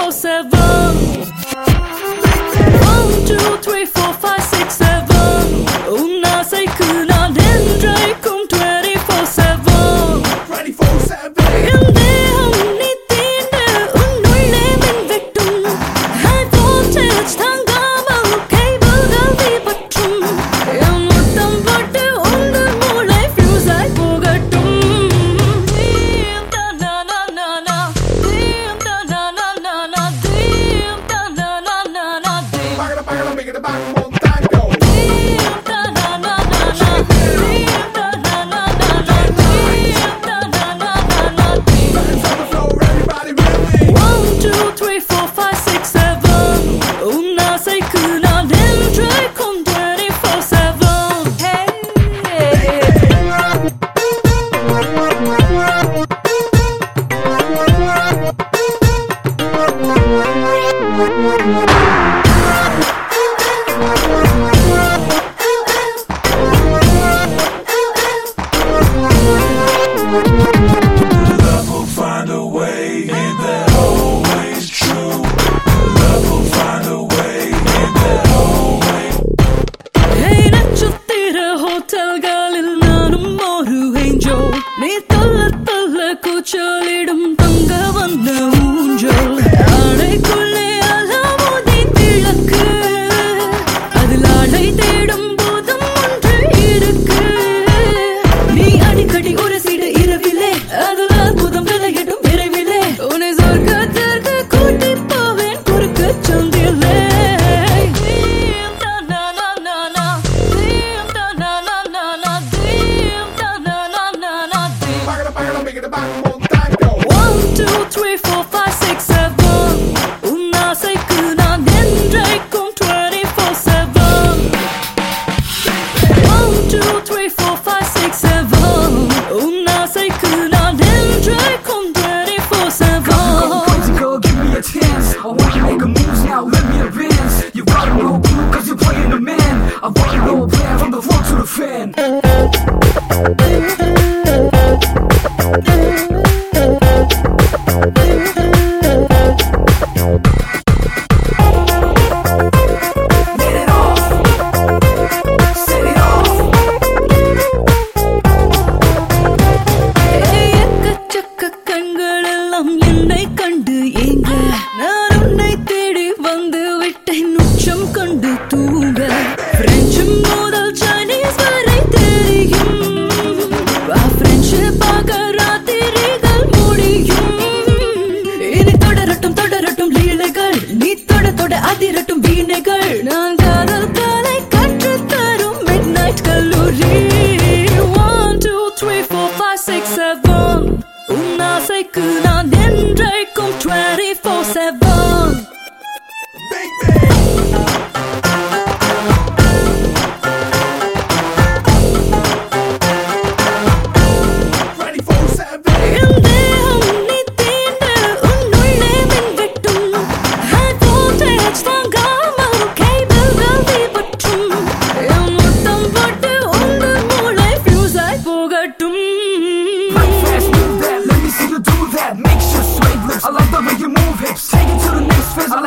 24/7. 1, 2, 3, 4, 5, 6, 7. உன்னாசைக்கு நான் என்றைக்கும் 24/7. 24/7. என் தேகம் நீ தீண்ட உன்னுள்ளே மின் வெட்டும். High voltage தாங்காமல் கேபிள்கள் தீப்பற்றும். என் முத்தம் பட்டு உங்கள் மூளை fuse ஆய் போகட்டும். தீம் தனனனனா, தீம் தனனனனா, தீம் தனனனனா, தீம். Pagala, pagala, make it a bang, Montaño. Dீம் தனனனனா, dீம் தனனனனா, dீம் தனனனனா, dீம். Hands on the floor, everybody ready. 1, 2, 3, 4, 5, 6, 7. உன்னாசைக்கு நான் என்றைக்கும் 24/7. Hey. Love will find a way, ain't that always true? Love will find a way, ain't that always? Hey, நட்சத்திர ஹோட்டல்களில் நானும் ஒரு angel. நீ தள்ள தள்ள கூச்சலிடும் தங்க வந்த ஊஞ்சல். ஆடைக்குள்ளே அலாவுதீ விளக்கு. அதில் ஆடை தேடும் போதும் ஒன்று இருக்கு. நீ அடிக்கடி உரசிடு இரவிலே. அதில் அற்புதம் விளையிடும் விரைவிலே. உன்னை சொர்க்கத்திற்கு கூட்டிப் போவேன் குறுக்கு சந்திலே. தீம் தனனனனா, தீம் தனனனனா, தீம் தனனனனா, தீம். Pagala, pagala, make it a bang, Montaño. 1, 2, 3, 4, 5, 6, 7. உன்னாசைக்கு நான் என்றைக்கும் 24/7. 1, 2, 3, 4, 5, 6, 7. உன்னாசைக்கு நான் என்றைக்கும் 24/7. Crazy girl, give me a chance. I wanna make a move now, let me advance. You got no clue, cause you're playing the man. I wanna know a plan from the floor to the fan. Get it off. Set it off. எக்கச்சக்க கண்களெல்லாம் என்னை கண்டு ஏங்க. நான் உன்னை தேடி வந்து விட்டேன் உச்சம் கண்டு தூங்க. பிரெஞ்சு முதல் சைனீஸ் வரை தெரியும். ஃப்ரெண்ட்ஷிப்பாக ராத்திரிகள் முடியும். இனி தொடரட்டும் தொடரட்டும் லீலைகள். நீ தொட தொட அதிரட்டும் வீணைகள். நான் காதல் கலை கற்றுத் தரும் midnight கல்லூரி. 1, 2, 3, 4, 5, 6, 7. உன்னாசைக்கு நான் என்றைக்கும் 24/7. Big bang. 24/7. என் தேகம் நீ தீண்ட உன்னுள்ளே மின் வெட்டும். High voltage தாங்காமல் கேபிள்கள் தீப்பற்றும். என் முத்தம் பட்டு உங்கள் மூளை fuse ஆய் போகட்டும். Like fast, move that. Let me see you do that. Make sure straight lips. I like the way you move hips. Take it to the next phase. I